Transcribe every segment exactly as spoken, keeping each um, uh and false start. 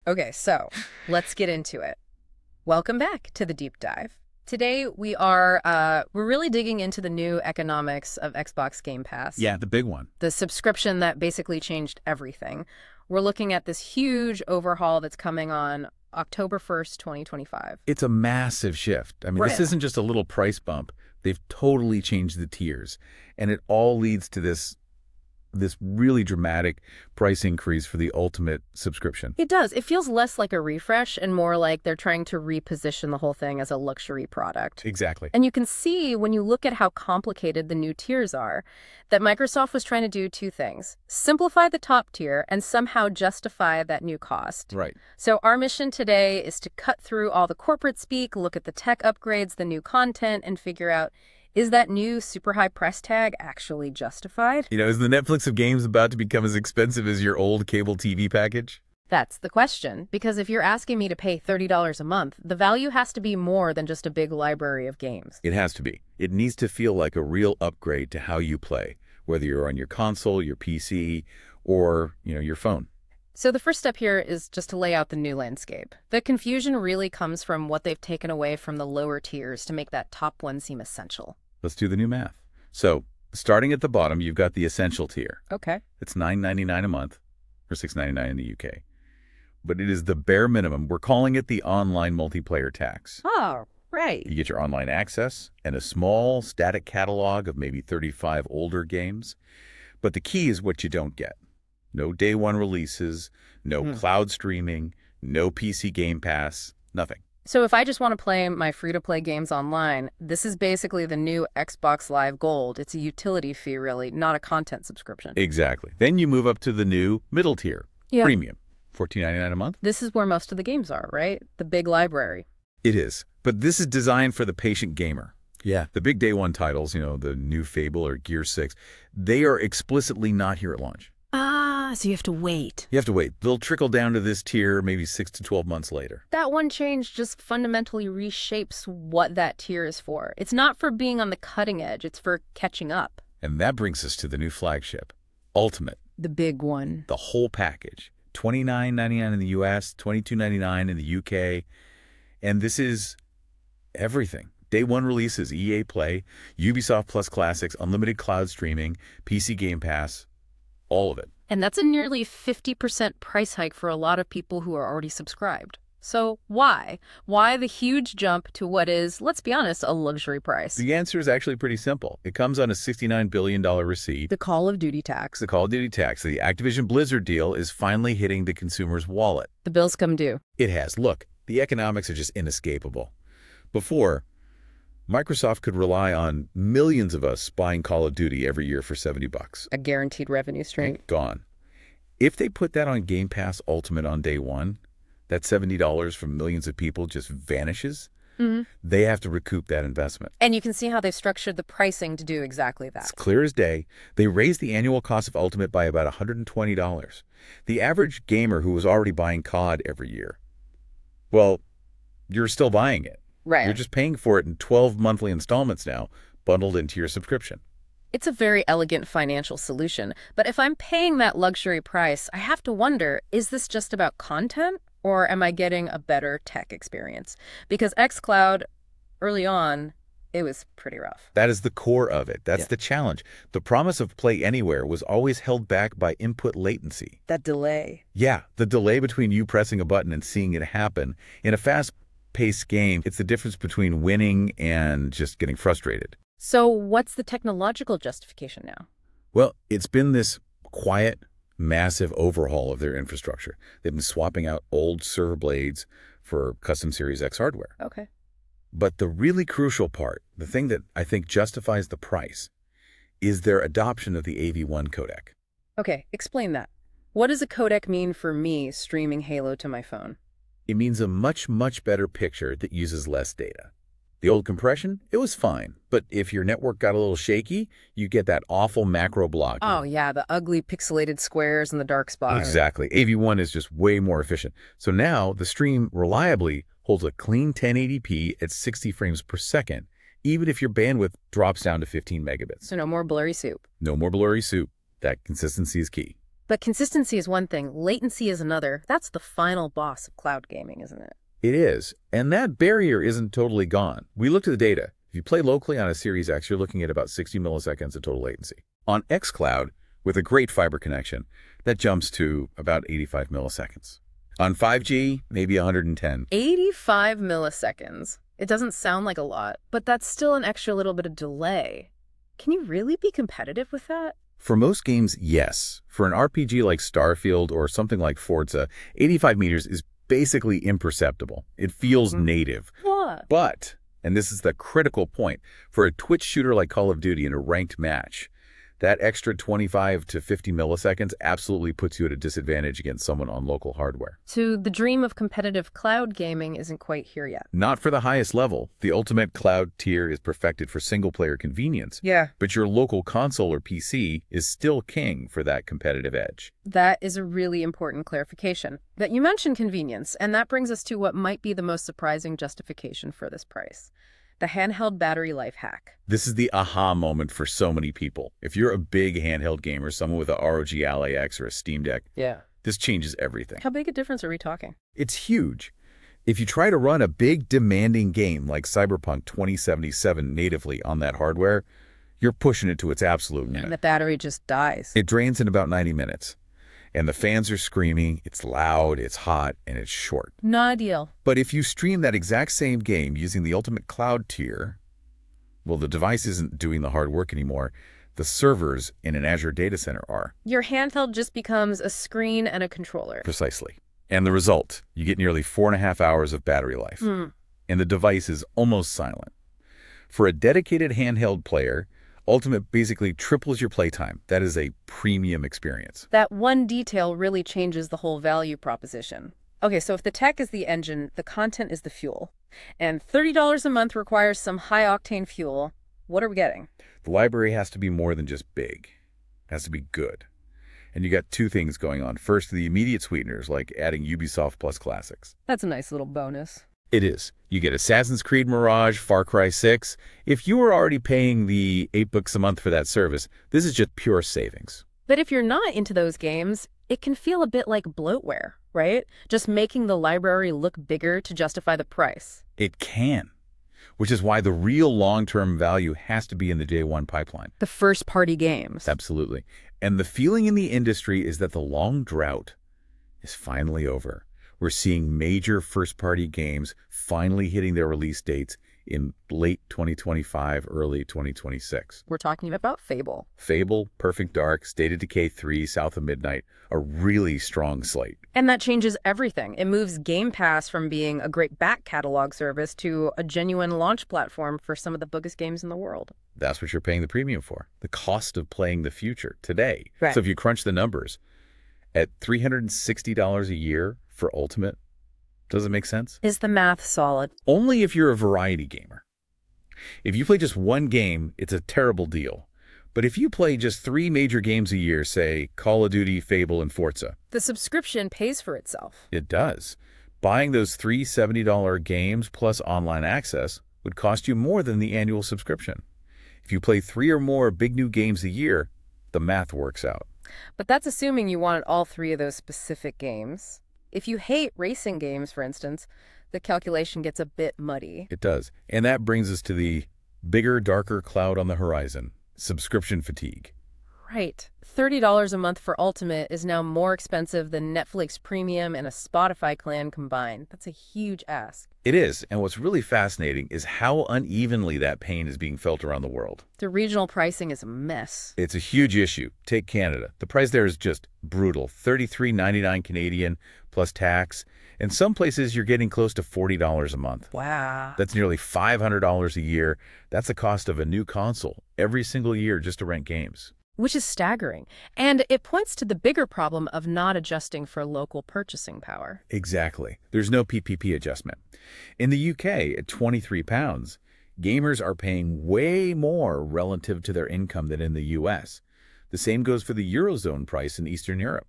Okay, so let's get into it. Welcome back to the deep dive. Today we are uh, we're really digging into the new economics of Xbox Game Pass. Yeah, the big one. The subscription that basically changed everything. We're looking at this huge overhaul that's coming on October first, twenty twenty-five. It's a massive shift. I mean, Right. this isn't just a little price bump. They've totally changed the tiers, and it all leads to this this really dramatic price increase for the ultimate subscription. It does. It feels less like a refresh and more like they're trying to reposition the whole thing as a luxury product. Exactly. And you can see when you look at how complicated the new tiers are, that Microsoft was trying to do two things. Simplify the top tier and somehow justify that new cost. Right. So our mission today is to cut through all the corporate speak, look at the tech upgrades, the new content, and figure out, is that new super high price tag actually justified? You know, is the Netflix of games about to become as expensive as your old cable T V package? That's the question, because if you're asking me to pay thirty dollars a month, the value has to be more than just a big library of games. It has to be. It needs to feel like a real upgrade to how you play, whether you're on your console, your P C, or, you know, your phone. So the first step here is just to lay out the new landscape. The confusion really comes from what they've taken away from the lower tiers to make that top one seem essential. Let's do the new math. So, starting at the bottom, you've got the essential tier. Okay. It's nine ninety-nine a month, or six ninety-nine in the U K. But it is the bare minimum. We're calling it the online multiplayer tax. Oh, right. You get your online access and a small static catalog of maybe thirty-five older games. But the key is what you don't get. No day one releases, no Hmm. cloud streaming, no P C Game Pass, nothing. So if I just want to play my free-to-play games online, this is basically the new Xbox Live Gold. It's a utility fee, really, not a content subscription. Exactly. Then you move up to the new middle tier, Yeah. premium, fourteen ninety-nine a month. This is where most of the games are, right? The big library. It is. But this is designed for the patient gamer. Yeah. The big day one titles, you know, the new Fable or Gear six, they are explicitly not here at launch. Ah, so you have to wait. You have to wait. They'll trickle down to this tier maybe six to twelve months later. That one change just fundamentally reshapes what that tier is for. It's not for being on the cutting edge, it's for catching up. And that brings us to the new flagship, Ultimate, The big one. the whole package. twenty-nine ninety-nine in the U S, twenty-two ninety-nine in the U K. And this is everything. Day one releases, E A Play, Ubisoft Plus Classics, unlimited cloud streaming, P C Game Pass, all of it. And that's a nearly fifty percent price hike for a lot of people who are already subscribed. So why? Why the huge jump to what is, let's be honest, a luxury price? The answer is actually pretty simple. It comes on a sixty-nine billion dollars receipt. The Call of Duty tax. The Call of Duty tax, the Activision Blizzard deal, is finally hitting the consumer's wallet. The bills come due. It has. Look, the economics are just inescapable. Before, Microsoft could rely on millions of us buying Call of Duty every year for seventy bucks. A guaranteed revenue stream. Gone. If they put that on Game Pass Ultimate on day one, that seventy dollars from millions of people just vanishes. Mm-hmm. They have to recoup that investment. And you can see how they've structured the pricing to do exactly that. It's clear as day. They raised the annual cost of Ultimate by about one hundred twenty dollars. The average gamer who was already buying C O D every year, well, you're still buying it. Right. You're just paying for it in twelve monthly installments now, bundled into your subscription. It's a very elegant financial solution. But if I'm paying that luxury price, I have to wonder, is this just about content? Or am I getting a better tech experience? Because xCloud, early on, it was pretty rough. That is the core of it. That's Yeah. the challenge. The promise of Play Anywhere was always held back by input latency. That delay. Yeah, the delay between you pressing a button and seeing it happen. In a fast-paced game, it's the difference between winning and just getting frustrated. So what's the technological justification now? Well, it's been this quiet, massive overhaul of their infrastructure. They've been swapping out old server blades for custom Series X hardware. Okay. But the really crucial part, the thing that I think justifies the price, is their adoption of the A V one codec. Okay, explain that. What does a codec mean for me streaming Halo to my phone? It means a much, much better picture that uses less data. The old compression, it was fine. But if your network got a little shaky, you get that awful macro block. Oh, yeah, the ugly pixelated squares and the dark spots. Exactly. A V one is just way more efficient. So now the stream reliably holds a clean ten eighty p at sixty frames per second, even if your bandwidth drops down to fifteen megabits. So no more blurry soup. No more blurry soup. That consistency is key. But consistency is one thing, latency is another. That's the final boss of cloud gaming, isn't it? It is, and that barrier isn't totally gone. We looked at the data. If you play locally on a Series X, you're looking at about sixty milliseconds of total latency. On xCloud, with a great fiber connection, that jumps to about eighty-five milliseconds. On five G, maybe one hundred ten. eighty-five milliseconds. It doesn't sound like a lot, but that's still an extra little bit of delay. Can you really be competitive with that? For most games, yes. For an R P G like Starfield or something like Forza, eighty-five meters is basically imperceptible. It feels Mm-hmm. native. What? But, and this is the critical point, for a twitch shooter like Call of Duty in a ranked match, that extra twenty-five to fifty milliseconds absolutely puts you at a disadvantage against someone on local hardware. So the dream of competitive cloud gaming isn't quite here yet. Not for the highest level. The ultimate cloud tier is perfected for single-player convenience. Yeah. But your local console or P C is still king for that competitive edge. That is a really important clarification. That you mentioned convenience, and that brings us to what might be the most surprising justification for this price. The handheld battery life hack. This is the aha moment for so many people. If you're a big handheld gamer, someone with a R O G Ally X or a Steam Deck, Yeah. this changes everything. How big a difference are we talking? It's huge. If you try to run a big, demanding game like Cyberpunk twenty seventy-seven natively on that hardware, you're pushing it to its absolute And limit. the battery just dies. It drains in about ninety minutes. And the fans are screaming, it's loud, it's hot, and it's short. Not ideal. But if you stream that exact same game using the Ultimate Cloud tier, well, the device isn't doing the hard work anymore. The servers in an Azure data center are. Your handheld just becomes a screen and a controller. Precisely. And the result, you get nearly four and a half hours of battery life. Hmm. And the device is almost silent. For a dedicated handheld player, Ultimate basically triples your playtime. That is a premium experience. That one detail really changes the whole value proposition. Okay, so if the tech is the engine, the content is the fuel. And thirty dollars a month requires some high-octane fuel. What are we getting? The library has to be more than just big. It has to be good. And you got two things going on. First, the immediate sweeteners, like adding Ubisoft Plus Classics. That's a nice little bonus. It is. You get Assassin's Creed Mirage, Far Cry six. If you were already paying the eight bucks a month for that service, this is just pure savings. But if you're not into those games, it can feel a bit like bloatware, right? Just making the library look bigger to justify the price. It can, which is why the real long-term value has to be in the day one pipeline. The first-party games. Absolutely. And the feeling in the industry is that the long drought is finally over. We're seeing major first-party games finally hitting their release dates in late twenty twenty-five, early twenty twenty-six. We're talking about Fable. Fable, Perfect Dark, State of Decay three, South of Midnight, a really strong slate. And that changes everything. It moves Game Pass from being a great back catalog service to a genuine launch platform for some of the biggest games in the world. That's what you're paying the premium for, the cost of playing the future today. Right. So if you crunch the numbers, at three hundred sixty dollars a year for Ultimate, does it make sense? Is the math solid? Only if you're a variety gamer. If you play just one game, it's a terrible deal. But if you play just three major games a year, say Call of Duty, Fable, and Forza, The subscription pays for itself. it does. Buying those three seventy dollar games plus online access would cost you more than the annual subscription. If you play three or more big new games a year, the math works out. But that's assuming you wanted all three of those specific games. If you hate racing games, for instance, the calculation gets a bit muddy. It does. And that brings us to the bigger, darker cloud on the horizon, subscription fatigue. Right. thirty dollars a month for Ultimate is now more expensive than Netflix Premium and a Spotify clan combined. That's a huge ask. It is, and what's really fascinating is how unevenly that pain is being felt around the world. The regional pricing is a mess. It's a huge issue. Take Canada. The price there is just brutal, thirty-three ninety-nine Canadian plus tax. In some places, you're getting close to forty dollars a month. Wow. That's nearly five hundred dollars a year. That's the cost of a new console every single year just to rent games. Which is staggering. And it points to the bigger problem of not adjusting for local purchasing power. Exactly. There's no P P P adjustment. In the U K, at twenty-three pounds, gamers are paying way more relative to their income than in the U S. The same goes for the Eurozone price in Eastern Europe.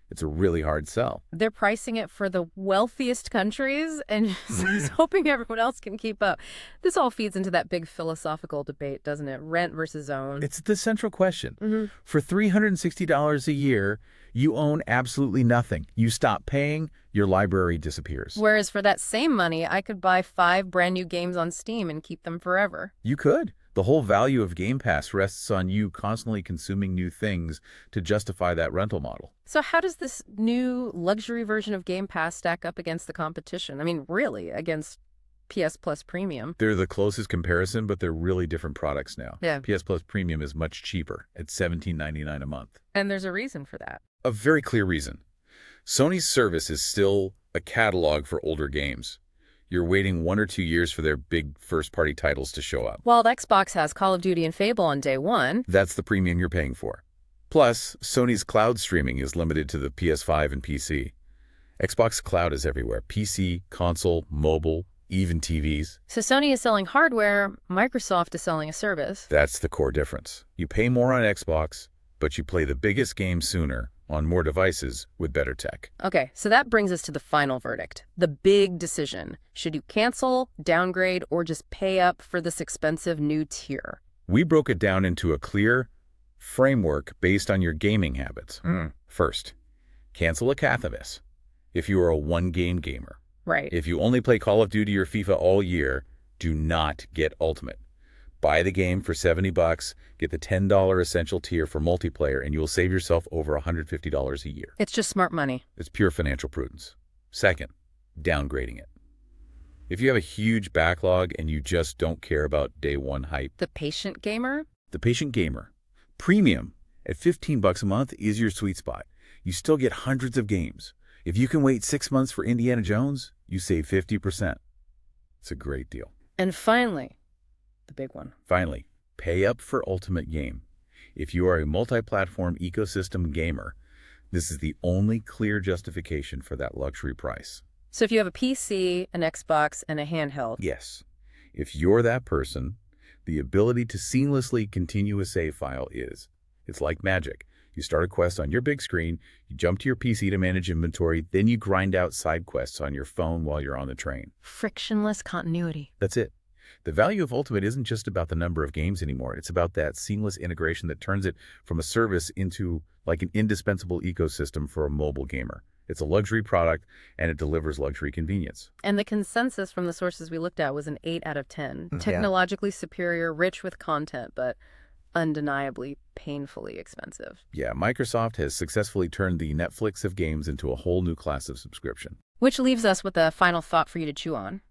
It's a really hard sell. They're pricing it for the wealthiest countries and just hoping everyone else can keep up. This all feeds into that big philosophical debate, doesn't it? Rent versus own. It's the central question. Mm-hmm. For three hundred sixty dollars a year, you own absolutely nothing. You stop paying, your library disappears. Whereas for that same money, I could buy five brand new games on Steam and keep them forever. You could. The whole value of Game Pass rests on you constantly consuming new things to justify that rental model. So how does this new luxury version of Game Pass stack up against the competition? I mean, really, against P S Plus Premium? They're the closest comparison, but they're really different products now. Yeah. P S Plus Premium is much cheaper at seventeen ninety-nine a month. And there's a reason for that. A very clear reason. Sony's service is still a catalog for older games. You're waiting one or two years for their big first-party titles to show up. While Xbox has Call of Duty and Fable on day one. That's the premium you're paying for. Plus, Sony's cloud streaming is limited to the P S five and P C. Xbox Cloud is everywhere. P C, console, mobile, even T Vs. So Sony is selling hardware, Microsoft is selling a service. That's the core difference. You pay more on Xbox, but you play the biggest games sooner on more devices with better tech. Okay, so that brings us to the final verdict, the big decision. Should you cancel, downgrade, or just pay up for this expensive new tier? We broke it down into a clear framework based on your gaming habits. Mm. First, cancel Acathvis if you are a one-game gamer. Right. If you only play Call of Duty or FIFA all year, do not get Ultimate. Buy the game for seventy bucks, get the ten dollar Essential tier for multiplayer, and you will save yourself over one hundred fifty dollars a year. It's just smart money. It's pure financial prudence. Second, downgrading it. If you have a huge backlog and you just don't care about day one hype, The patient gamer? the patient gamer, premium at fifteen bucks a month is your sweet spot. You still get hundreds of games. If you can wait six months for Indiana Jones, you save fifty percent. It's a great deal. And finally, the big one. Finally, pay up for Ultimate Game. If you are a multi-platform ecosystem gamer, this is the only clear justification for that luxury price. So if you have a P C, an Xbox, and a handheld. Yes, if you're that person, the ability to seamlessly continue a save file is. It's like magic. You start a quest on your big screen, you jump to your P C to manage inventory, then you grind out side quests on your phone while you're on the train. Frictionless continuity. That's it. The value of Ultimate isn't just about the number of games anymore. It's about that seamless integration that turns it from a service into like an indispensable ecosystem for a mobile gamer. It's a luxury product, and it delivers luxury convenience. And the consensus from the sources we looked at was an eight out of ten. Yeah. Technologically superior, rich with content, but undeniably painfully expensive. Yeah, Microsoft has successfully turned the Netflix of games into a whole new class of subscription. Which leaves us with a final thought for you to chew on.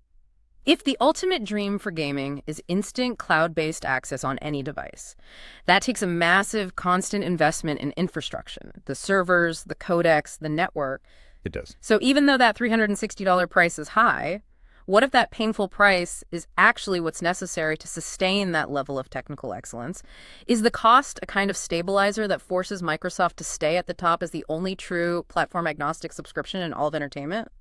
If the ultimate dream for gaming is instant cloud-based access on any device, that takes a massive, constant investment in infrastructure, the servers, the codecs, the network. It does. So even though that three hundred sixty dollars price is high, what if that painful price is actually what's necessary to sustain that level of technical excellence? Is the cost a kind of stabilizer that forces Microsoft to stay at the top as the only true platform-agnostic subscription in all of entertainment?